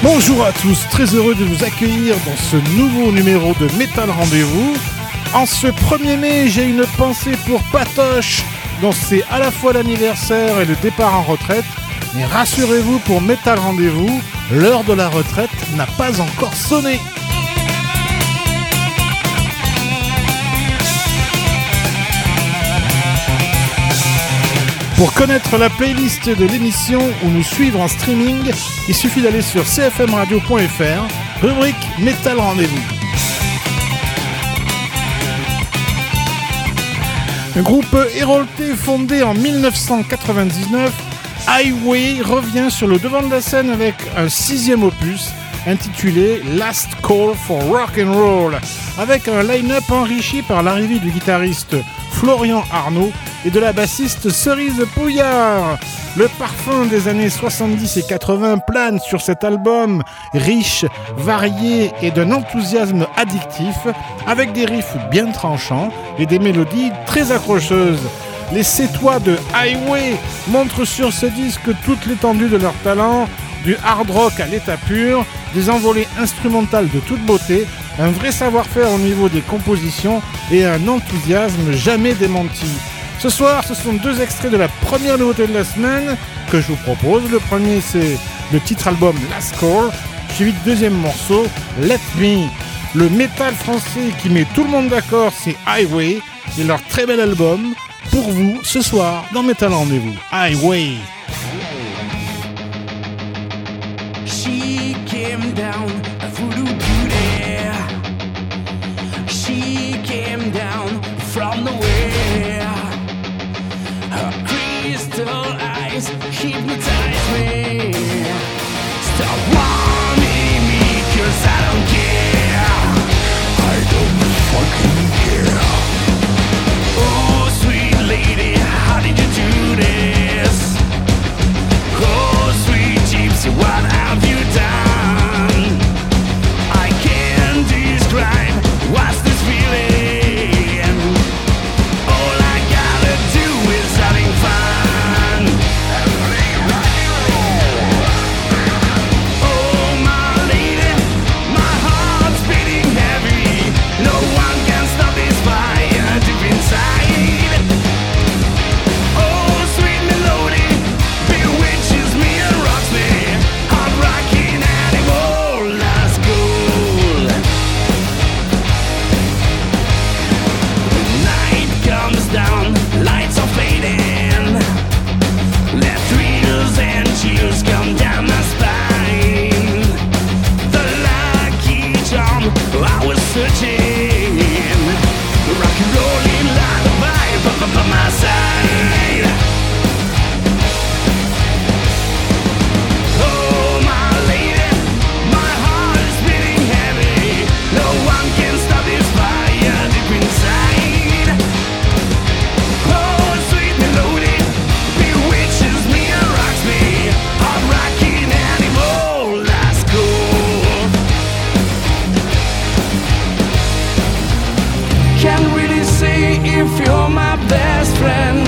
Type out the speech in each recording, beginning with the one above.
Bonjour à tous, très heureux de vous accueillir dans ce nouveau numéro de Metal Rendez-vous. En ce 1er mai, j'ai une pensée pour Patoche, dont c'est à la fois l'anniversaire et le départ en retraite. Mais rassurez-vous, pour Metal Rendez-vous, l'heure de la retraite n'a pas encore sonné. Pour connaître la playlist de l'émission ou nous suivre en streaming, il suffit d'aller sur cfmradio.fr, rubrique Metal Rendez-vous. Un groupe hérolté fondé en 1999, Highway revient sur le devant de la scène avec un 6e opus intitulé Last Call for Rock and Roll, avec un line-up enrichi par l'arrivée du guitariste Florian Arnaud et de la bassiste Cerise Pouillard. Le parfum des années 70 et 80 plane sur cet album, riche, varié et d'un enthousiasme addictif, avec des riffs bien tranchants et des mélodies très accrocheuses. Les Sétois de Highway montrent sur ce disque toute l'étendue de leur talent, du hard rock à l'état pur, des envolées instrumentales de toute beauté, un vrai savoir-faire au niveau des compositions et un enthousiasme jamais démenti. Ce soir, ce sont 2 extraits de la première nouveauté de la semaine que je vous propose. Le premier, c'est le titre album Last Call, suivi de 2e morceau, Let Me. Le métal français qui met tout le monde d'accord, c'est Highway et leur très bel album pour vous ce soir dans Metal Rendez-vous. Highway. She came down a voodoo beauty. She came down from nowhere. Her crystal eyes hypnotize me. Stop wanting me, 'cause I don't care. I don't fucking care. Oh, sweet lady, how did you do this? Oh, sweet gypsy, what have you done? I can't describe what's this feeling. All I gotta do is having fun. Oh, my lady, my heart's beating heavy. No one can stop this fire deep inside. Oh, sweet melody bewitches me and rocks me. Hard rocking animal, last goal. The night comes down, lights are fading. Let thrills and chills come down my spine. The lucky charm I was searching. Rock and rolling like a vibe up by my side. Oh, my lady, my heart is beating heavy. No one can stop this fire deep inside. Oh, sweet melody bewitches me and rocks me. Hard rocking animal, last cool. Can't really say if you're my best friend,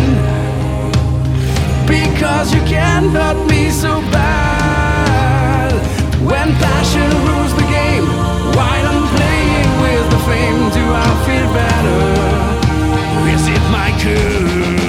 because you can hurt me so bad. When passion rules the game, while I'm playing with the flame, do I feel better? Is it my curse?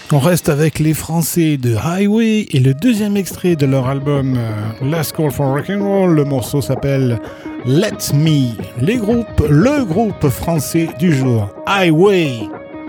On reste avec les Français de Highway et le deuxième extrait de leur album Last Call for Rock'n'Roll. Le morceau s'appelle Let Me. Le groupe français du jour, Highway.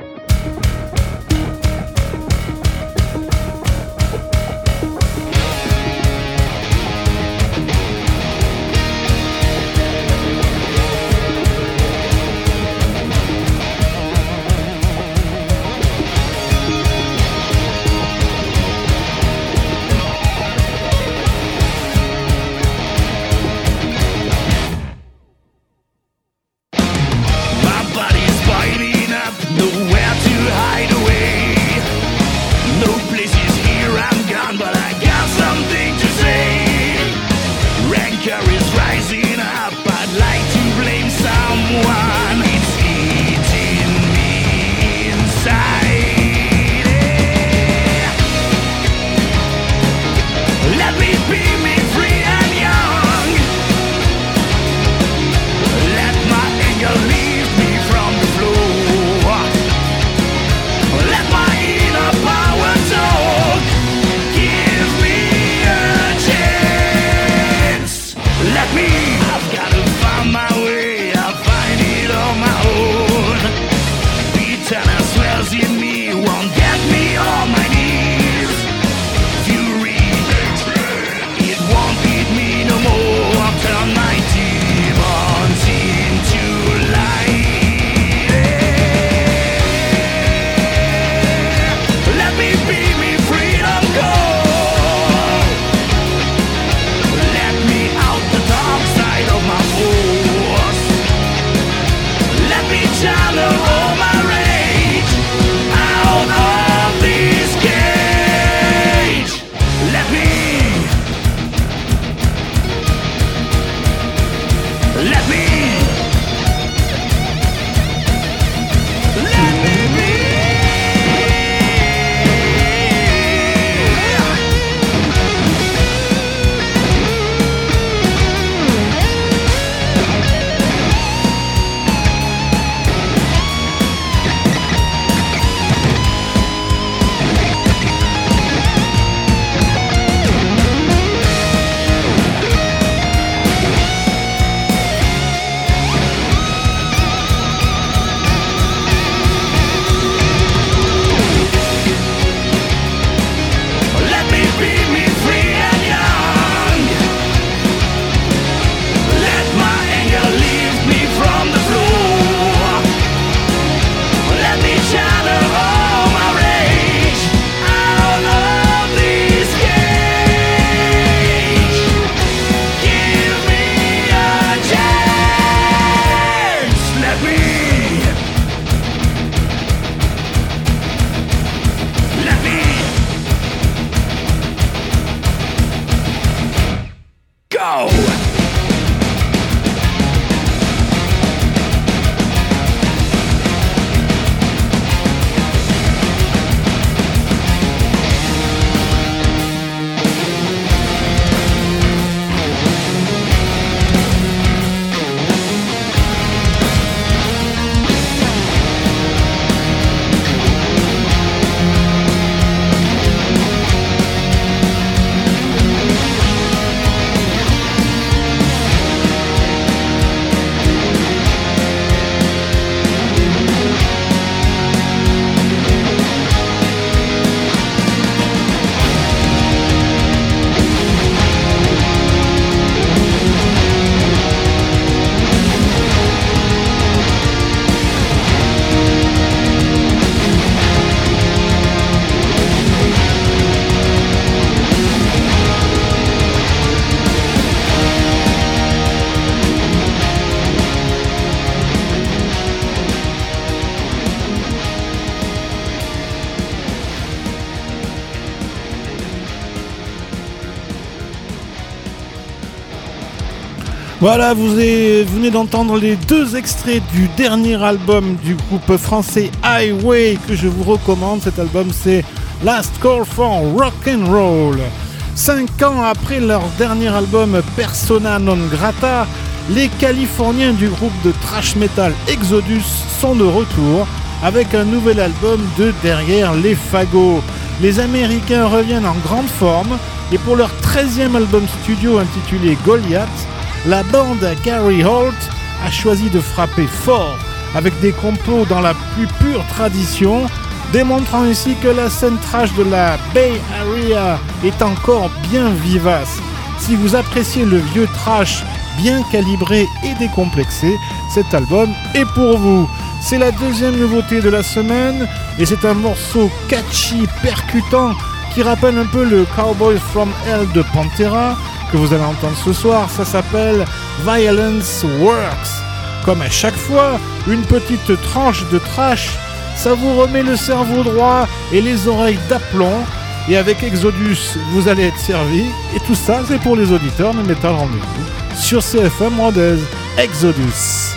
Voilà, vous venez d'entendre les deux extraits du dernier album du groupe français Highway que je vous recommande. Cet album, c'est Last Call for Rock'n'Roll. 5 ans après leur dernier album Persona non grata, les Californiens du groupe de thrash metal Exodus sont de retour avec un nouvel album de Derrière les fagots. Les Américains reviennent en grande forme et pour leur 13e album studio intitulé Goliath, la bande à Gary Holt a choisi de frapper fort avec des compos dans la plus pure tradition, démontrant ainsi que la scène trash de la Bay Area est encore bien vivace. Si vous appréciez le vieux trash bien calibré et décomplexé, cet album est pour vous. C'est la deuxième nouveauté de la semaine et c'est un morceau catchy, percutant qui rappelle un peu le Cowboys from Hell de Pantera que vous allez entendre ce soir. Ça s'appelle Violence Works. Comme à chaque fois, une petite tranche de trash, ça vous remet le cerveau droit et les oreilles d'aplomb. Et avec Exodus, vous allez être servi. Et tout ça, c'est pour les auditeurs de Metal Rendez-vous sur CFM Rodez. Exodus.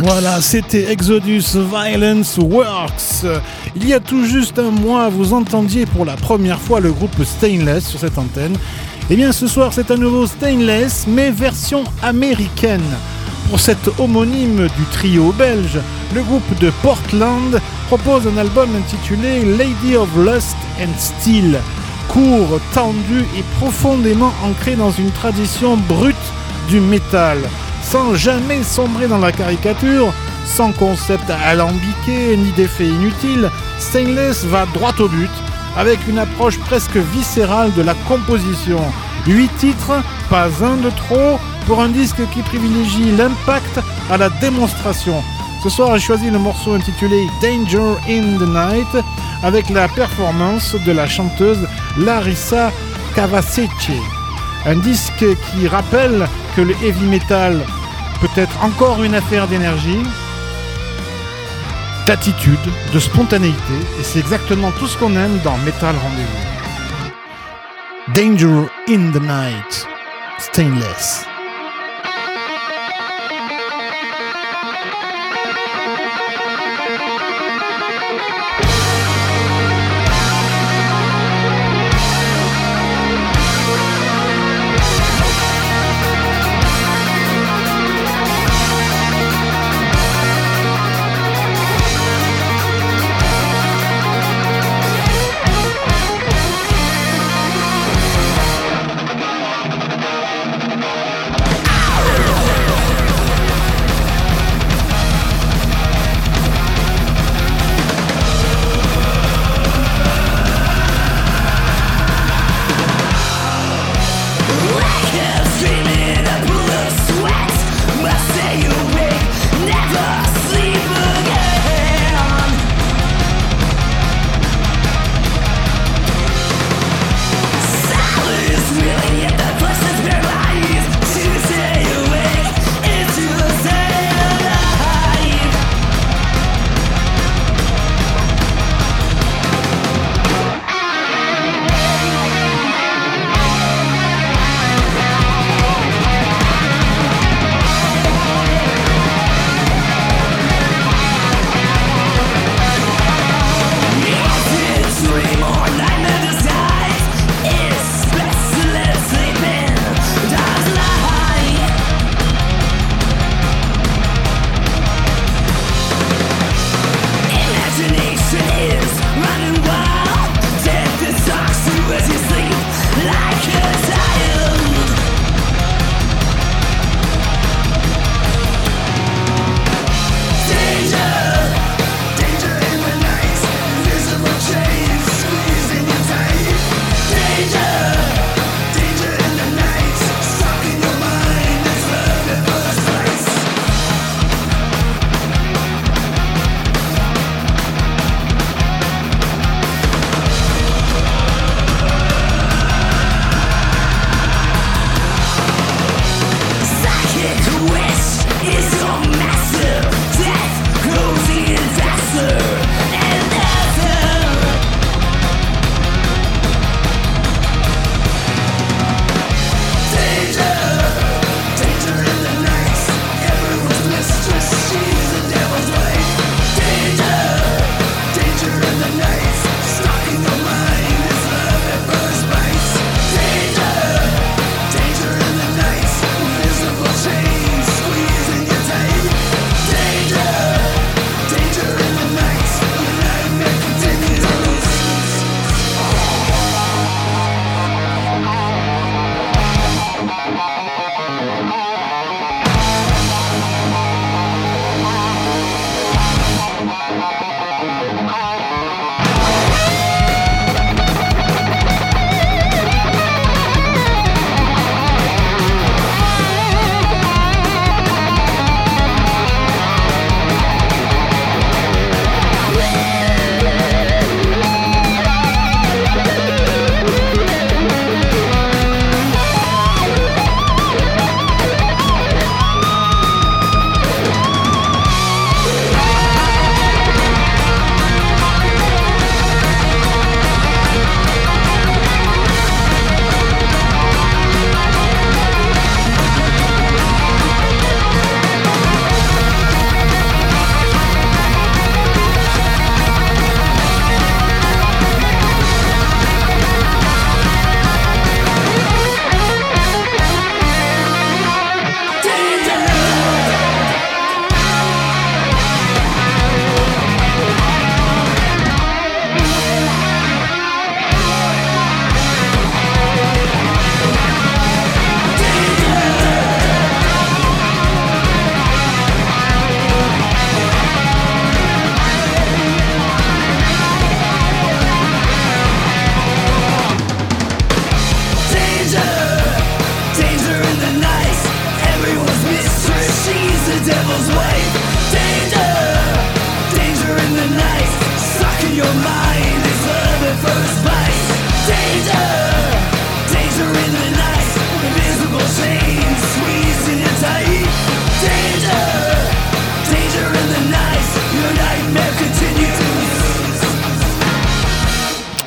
Voilà, c'était Exodus Violence Works. Il y a tout juste un mois, vous entendiez pour la première fois le groupe Stainless sur cette antenne. Eh bien, ce soir, c'est à nouveau Stainless, mais version américaine. Pour cet homonyme du trio belge, le groupe de Portland propose un album intitulé Lady of Lust and Steel. Court, tendu et profondément ancré dans une tradition brute du métal. Sans jamais sombrer dans la caricature, sans concept alambiqué ni d'effets inutiles, Stainless va droit au but, avec une approche presque viscérale de la composition. 8 titres, pas un de trop, pour un disque qui privilégie l'impact à la démonstration. Ce soir, j'ai choisi le morceau intitulé Danger in the Night, avec la performance de la chanteuse Larissa Kavasece. Un disque qui rappelle que le heavy metal peut être encore une affaire d'énergie, d'attitude, de spontanéité, et c'est exactement tout ce qu'on aime dans Metal Rendez-vous. Danger in the Night, Stainless.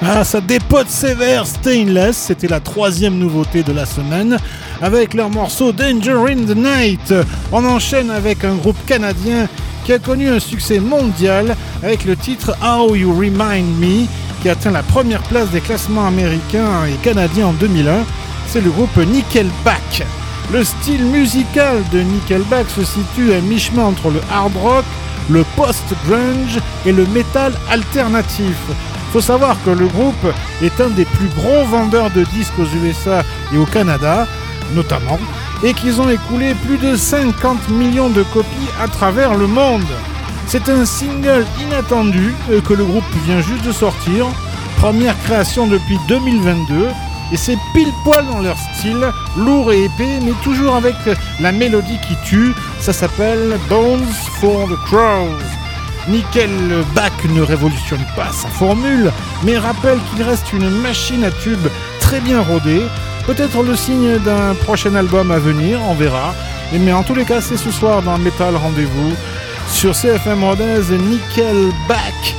Ah, ça dépote sévère. Stainless, c'était la 3e nouveauté de la semaine avec leur morceau Danger in the Night. On enchaîne avec un groupe canadien qui a connu un succès mondial avec le titre How You Remind Me, qui atteint la première place des classements américains et canadiens en 2001. C'est le groupe Nickelback. Le style musical de Nickelback se situe à mi-chemin entre le hard rock, le post-grunge et le metal alternatif. Faut savoir que le groupe est un des plus gros vendeurs de disques aux USA et au Canada, notamment, et qu'ils ont écoulé plus de 50 millions de copies à travers le monde. C'est un single inattendu que le groupe vient juste de sortir, première création depuis 2022, et c'est pile poil dans leur style, lourd et épais, mais toujours avec la mélodie qui tue. Ça s'appelle Bones for the Crows. Nickelback ne révolutionne pas sa formule, mais rappelle qu'il reste une machine à tubes très bien rodée. Peut-être le signe d'un prochain album à venir, on verra. Mais en tous les cas, c'est ce soir dans Metal Rendez-vous sur CFM Rodez, Nickelback.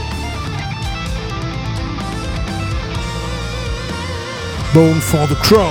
Bone for the Crows.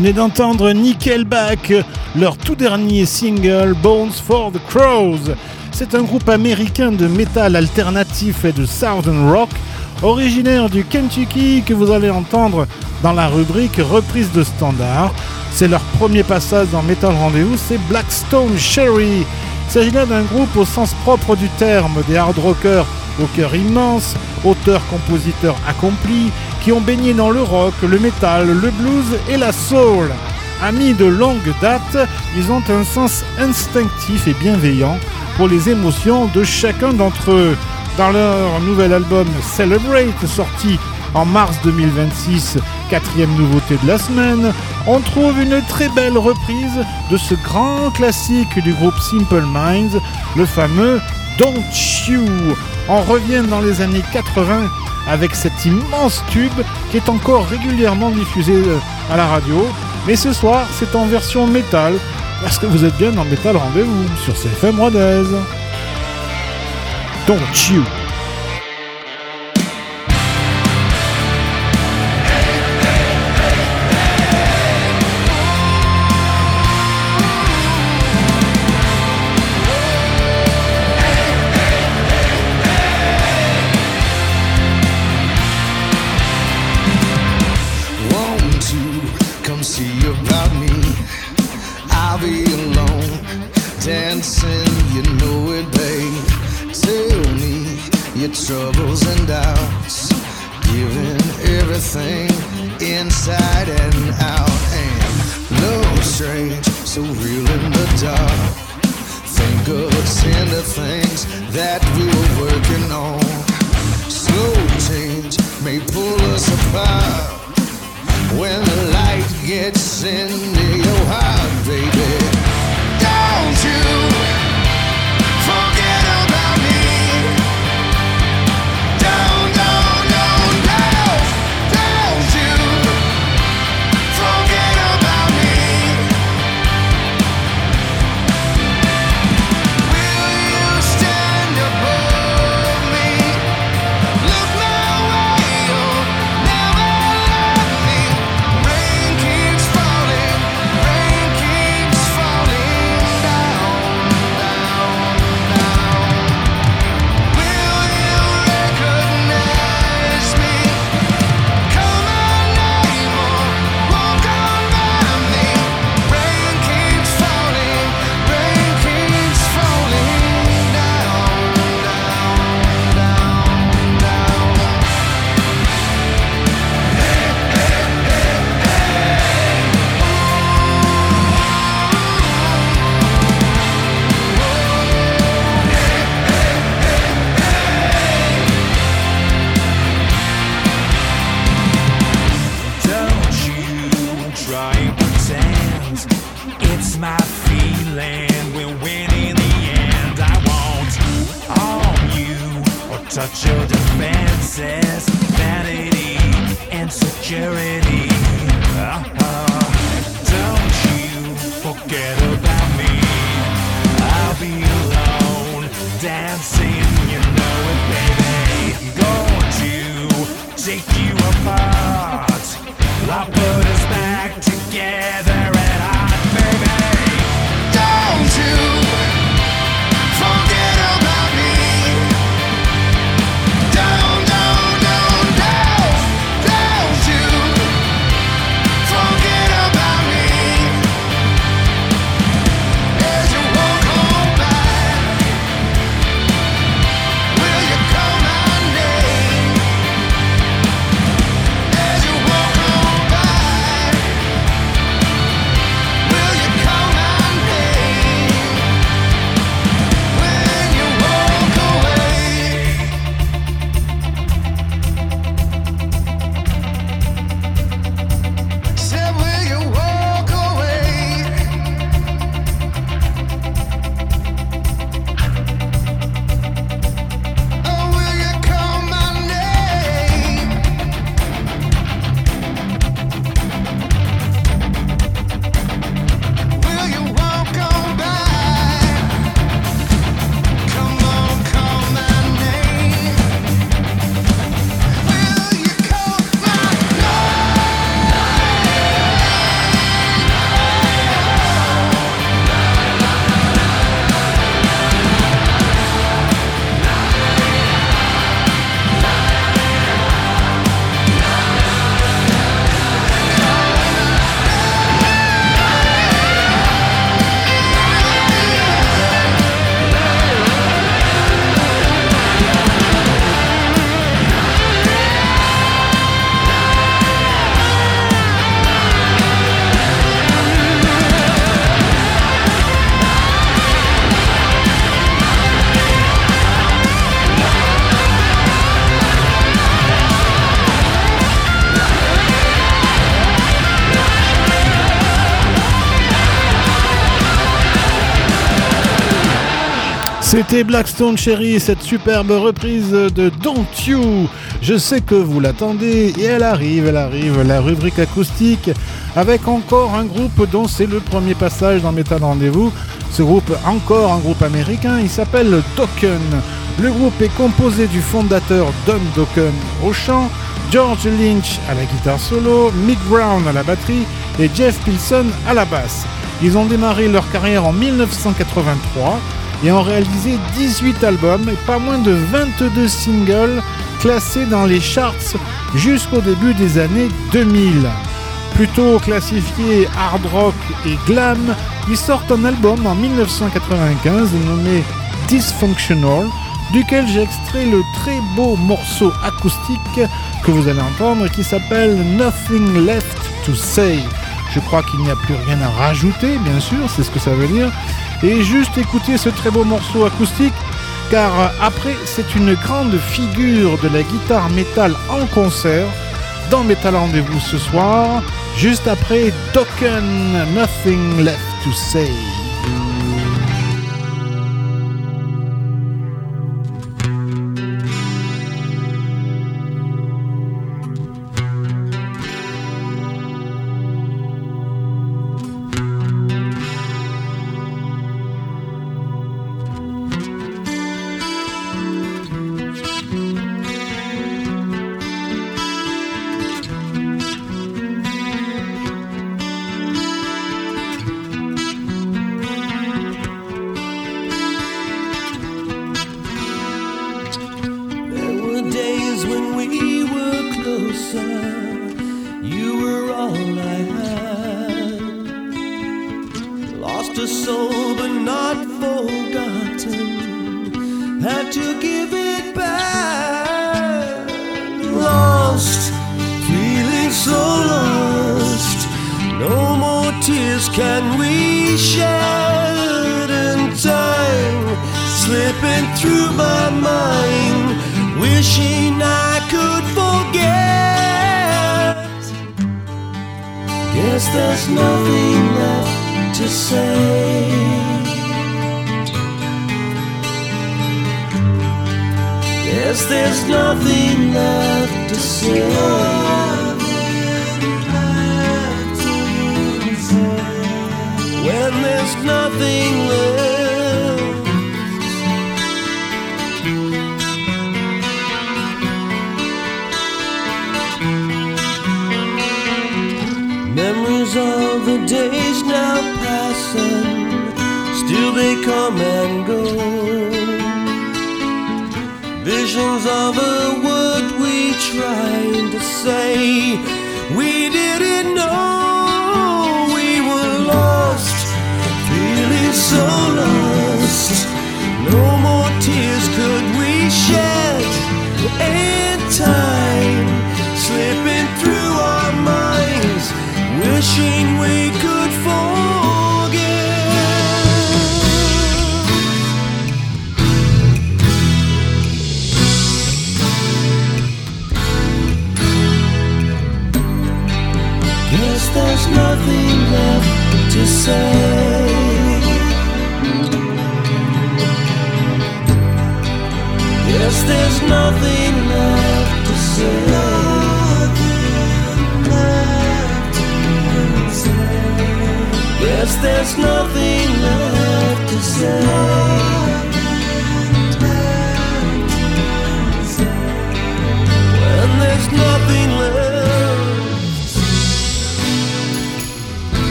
venez d'entendre Nickelback, leur tout dernier single Bones for the Crows. C'est un groupe américain de métal alternatif et de southern rock, originaire du Kentucky, que vous allez entendre dans la rubrique reprise de standard. C'est leur premier passage dans Metal Rendez-vous, c'est Blackstone Cherry. Il s'agit là d'un groupe au sens propre du terme, des hard rockers au cœur immense, auteurs-compositeurs accomplis, qui ont baigné dans le rock, le metal, le blues et la soul. Amis de longue date, ils ont un sens instinctif et bienveillant pour les émotions de chacun d'entre eux. Dans leur nouvel album Celebrate, sorti en mars 2026, quatrième nouveauté de la semaine, on trouve une très belle reprise de ce grand classique du groupe Simple Minds, le fameux Don't You. On revient dans les années 80 avec cet immense tube qui est encore régulièrement diffusé à la radio. Mais ce soir, c'est en version métal, parce que vous êtes bien dans Metal Rendez-vous sur CFM Rodez. Don't You. Troubles and doubts, giving everything inside and out, and no strange, so real in the dark. Think of tender things that we were working on. Slow change may pull us apart when the light gets into your heart, baby. Don't you forget about me. Touch your defenses, vanity and security. Don't you forget about me. I'll be alone, dancing, you know it, baby. I'm going to take you apart. I'll put us back together at heart, baby. Don't you forget about me. Don't you forget about me. C'était Blackstone Cherry, cette superbe reprise de Don't You. Je sais que vous l'attendez et elle arrive, la rubrique acoustique avec encore un groupe dont c'est le premier passage dans Metal Rendez-vous. Ce groupe, encore un groupe américain, il s'appelle Dokken. Le groupe est composé du fondateur Don Dokken au chant, George Lynch à la guitare solo, Mick Brown à la batterie et Jeff Pilson à la basse. Ils ont démarré leur carrière en 1983 et ont réalisé 18 albums et pas moins de 22 singles classés dans les charts jusqu'au début des années 2000. Plutôt classifiés hard rock et glam, ils sortent un album en 1995 nommé Dysfunctional, duquel j'ai extrait le très beau morceau acoustique que vous allez entendre qui s'appelle Nothing Left to Say. Je crois qu'il n'y a plus rien à rajouter, bien sûr, c'est ce que ça veut dire. Et juste écouter ce très beau morceau acoustique, car après, c'est une grande figure de la guitare métal en concert dans Metal Rendez-vous ce soir, juste après Dokken, Nothing Left to Say.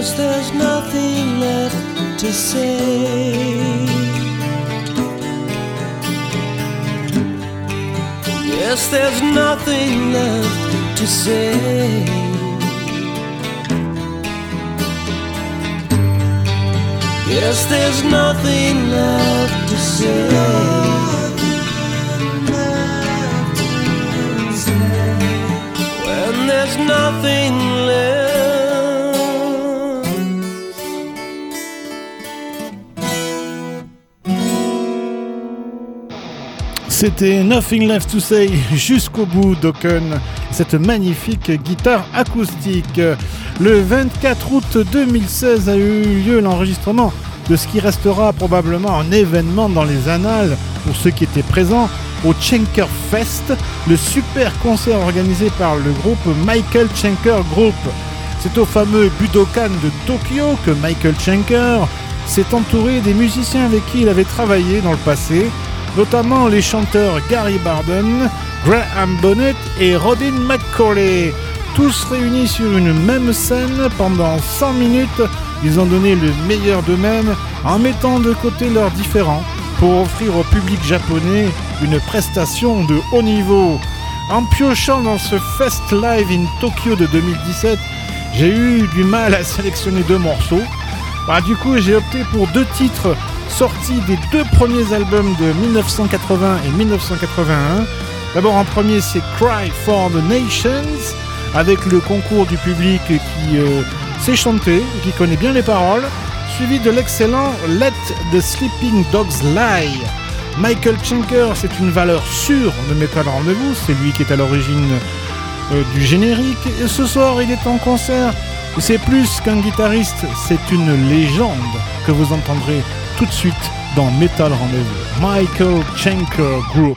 'cause there's nothing left to say. Yes, there's nothing left to say. Yes, there's nothing left to say. When there's nothing left. C'était Nothing Left to Say jusqu'au bout d'Oken, cette magnifique guitare acoustique. Le 24 août 2016 a eu lieu l'enregistrement de ce qui restera probablement un événement dans les annales pour ceux qui étaient présents au Schenker Fest, le super concert organisé par le groupe Michael Schenker Group. C'est au fameux Budokan de Tokyo que Michael Schenker s'est entouré des musiciens avec qui il avait travaillé dans le passé, notamment les chanteurs Gary Barden, Graham Bonnet et Rodin McCauley. Tous réunis sur une même scène pendant 100 minutes, ils ont donné le meilleur d'eux-mêmes en mettant de côté leurs différends pour offrir au public japonais une prestation de haut niveau. En piochant dans ce Fest Live in Tokyo de 2017, j'ai eu du mal à sélectionner deux morceaux. Du coup, j'ai opté pour deux titres sortis des deux premiers albums de 1980 et 1981. D'abord, en premier, c'est Cry for the Nations, avec le concours du public qui sait chanter et qui connaît bien les paroles, suivi de l'excellent Let the Sleeping Dogs Lie. Michael Schenker, c'est une valeur sûre de Metal Rendez-vous, c'est lui qui est à l'origine du générique, et ce soir il est en concert. C'est plus qu'un guitariste, c'est une légende que vous entendrez tout de suite dans Metal Rendez-vous. Michael Schenker Group.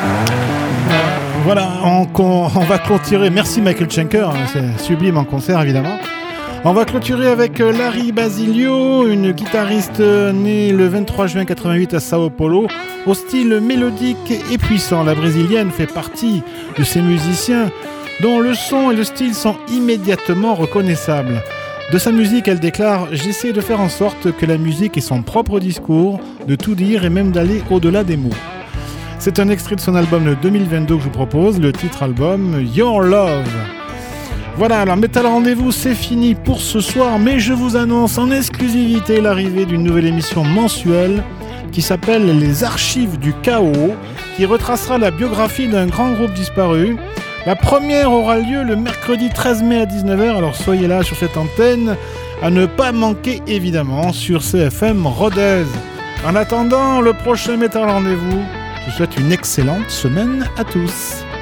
Voilà, on va clôturer. Merci Michael Schenker, c'est sublime en concert évidemment. On va clôturer avec Larry Basilio, une guitariste née le 23 juin 88 à Sao Paulo, au style mélodique et puissant. La brésilienne fait partie de ces musiciens dont le son et le style sont immédiatement reconnaissables. De sa musique, elle déclare « J'essaie de faire en sorte que la musique ait son propre discours, de tout dire et même d'aller au-delà des mots ». C'est un extrait de son album de 2022 que je vous propose, le titre album « Your Love ». Voilà, alors Metal Rendez-vous, c'est fini pour ce soir, mais je vous annonce en exclusivité l'arrivée d'une nouvelle émission mensuelle qui s'appelle Les Archives du Chaos, qui retracera la biographie d'un grand groupe disparu. La première aura lieu le mercredi 13 mai à 19h, alors soyez là sur cette antenne, à ne pas manquer évidemment sur CFM Rodez. En attendant le prochain Metal Rendez-vous, je vous souhaite une excellente semaine à tous.